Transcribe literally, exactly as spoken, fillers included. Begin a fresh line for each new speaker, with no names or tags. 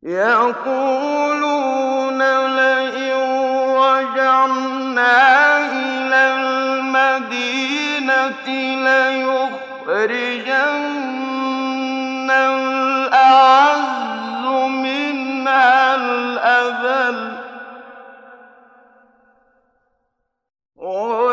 يَقُولُونَ لَئِن رَّجَعْنَا إِلَى الْمَدِينَةِ لَيُخْرِجَنَّ الْأَعَزُّ مِنْهَا الْأَذَلَّ ۚ